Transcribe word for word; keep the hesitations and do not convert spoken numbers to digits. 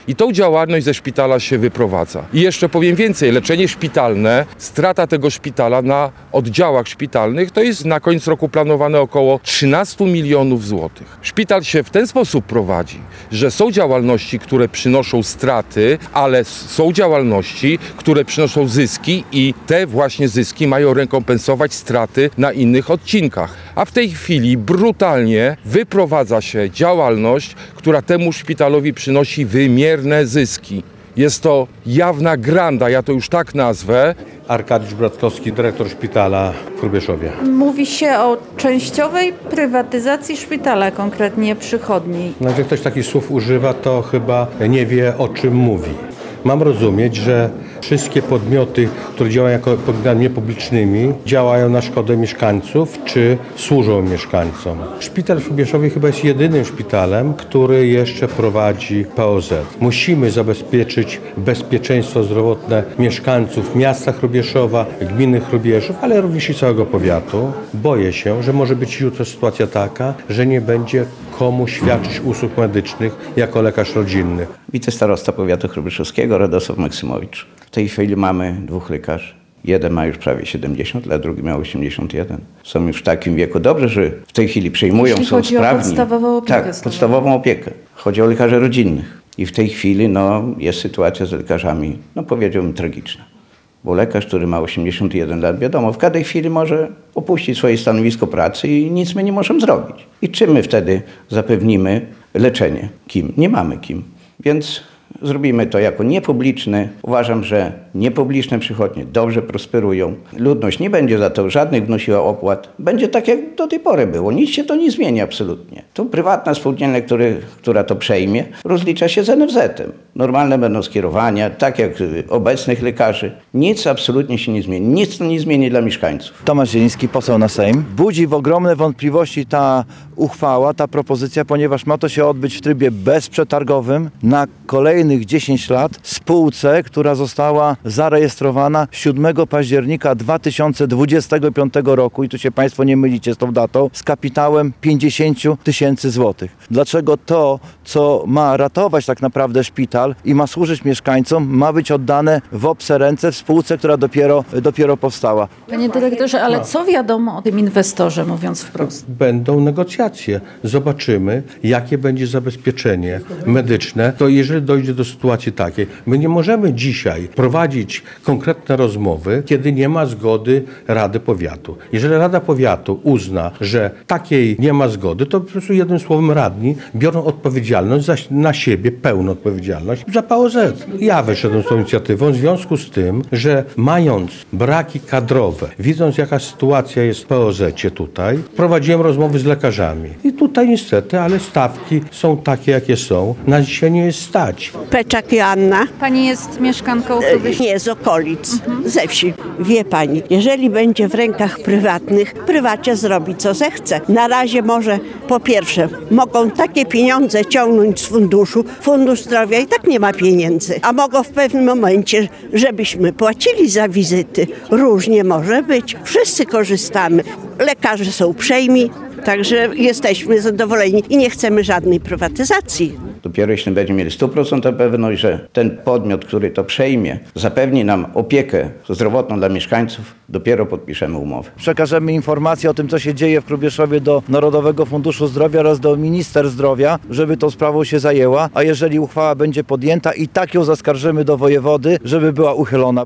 I tą działalność ze szpitala się wyprowadza. I jeszcze powiem więcej, leczenie szpitalne, strata tego szpitala na oddziałach szpitalnych to jest na koniec roku planowane około trzynaście milionów złotych. Szpital się w ten sposób prowadzi, że są działalności, które przynoszą straty, ale są działalności, które przynoszą zyski i te właśnie zyski mają rekompensować straty na innych odcinkach. A w tej chwili brutalnie wyprowadza się działalność, która temu szpitalowi przynosi wymierne zyski. Jest to jawna granda, ja to już tak nazwę. Arkadiusz Bratkowski, dyrektor szpitala w Hrubieszowie. Mówi się o częściowej prywatyzacji szpitala, konkretnie przychodni. No, jak ktoś takich słów używa, to chyba nie wie, o czym mówi. Mam rozumieć, że wszystkie podmioty, które działają jako podmiotami niepublicznymi, działają na szkodę mieszkańców, czy służą mieszkańcom. Szpital w Hrubieszowie chyba jest jedynym szpitalem, który jeszcze prowadzi P O Z. Musimy zabezpieczyć bezpieczeństwo zdrowotne mieszkańców miasta Hrubieszowa, gminy Hrubieszów, ale również i całego powiatu. Boję się, że może być jutro sytuacja taka, że nie będzie komu świadczyć usług medycznych jako lekarz rodzinny. Wicestarosta powiatu hrubieszowskiego Radosław Maksymowicz. W tej chwili mamy dwóch lekarzy. Jeden ma już prawie siedemdziesiąt lat, drugi miał osiemdziesiąt jeden. Są już w takim wieku dobrze, że w tej chwili przyjmują, Jeśli są chodzi sprawni. o podstawową opiekę Tak, zdrowotną. podstawową opiekę. Chodzi o lekarzy rodzinnych. I w tej chwili no, jest sytuacja z lekarzami, no powiedziałbym, tragiczna. Bo lekarz, który ma osiemdziesiąt jeden lat, wiadomo, w każdej chwili może opuścić swoje stanowisko pracy i nic my nie możemy zrobić. I czym my wtedy zapewnimy leczenie? Kim? Nie mamy kim. Więc zrobimy to jako niepubliczne. Uważam, że niepubliczne przychodnie dobrze prosperują. Ludność nie będzie za to żadnych wnosiła opłat. Będzie tak, jak do tej pory było. Nic się to nie zmieni absolutnie. Tu prywatna spółdzielnia, który, która to przejmie, rozlicza się z N F Z-em. Normalne będą skierowania, tak jak obecnych lekarzy. Nic absolutnie się nie zmieni. Nic to nie zmieni dla mieszkańców. Tomasz Zieliński, poseł na Sejm. Budzi w ogromne wątpliwości ta uchwała, ta propozycja, ponieważ ma to się odbyć w trybie bezprzetargowym na kolejnych dziesięć lat spółce, która została zarejestrowana siódmego października dwa tysiące dwudziestego piątego roku i tu się Państwo nie mylicie z tą datą, z kapitałem pięćdziesiąt tysięcy złotych. Dlaczego to, co ma ratować tak naprawdę szpital i ma służyć mieszkańcom, ma być oddane w obce ręce w spółce, która dopiero, dopiero powstała? Panie dyrektorze, ale co wiadomo o tym inwestorze, mówiąc wprost? Będą negocjacje. Zobaczymy, jakie będzie zabezpieczenie medyczne. To jeżeli dojdzie do sytuacji takiej, my nie możemy dzisiaj prowadzić konkretne rozmowy, kiedy nie ma zgody Rady Powiatu. Jeżeli Rada Powiatu uzna, że takiej nie ma zgody, to po prostu jednym słowem radni biorą odpowiedzialność za, na siebie, pełną odpowiedzialność za P O Z. Ja wyszedłem z tą inicjatywą w związku z tym, że mając braki kadrowe, widząc jaka sytuacja jest w P O Z-cie tutaj, prowadziłem rozmowy z lekarzami. I tutaj niestety, ale stawki są takie, jakie są. Na dzisiaj nie jest stać. Peczak Joanna. Pani jest mieszkanką Hrubieszowa. Nie, z okolic, ze wsi. Wie pani, jeżeli będzie w rękach prywatnych, prywacie zrobi co zechce. Na razie może, po pierwsze, mogą takie pieniądze ciągnąć z funduszu. Fundusz Zdrowia i tak nie ma pieniędzy. A mogą w pewnym momencie, żebyśmy płacili za wizyty. Różnie może być. Wszyscy korzystamy. Lekarze są uprzejmi, także jesteśmy zadowoleni i nie chcemy żadnej prywatyzacji. Dopiero jeśli będziemy mieli stu procent pewność, że ten podmiot, który to przejmie, zapewni nam opiekę zdrowotną dla mieszkańców, dopiero podpiszemy umowę. Przekażemy informacje o tym, co się dzieje w Hrubieszowie do Narodowego Funduszu Zdrowia oraz do Minister Zdrowia, żeby tą sprawą się zajęła, a jeżeli uchwała będzie podjęta, i tak ją zaskarżymy do wojewody, żeby była uchylona.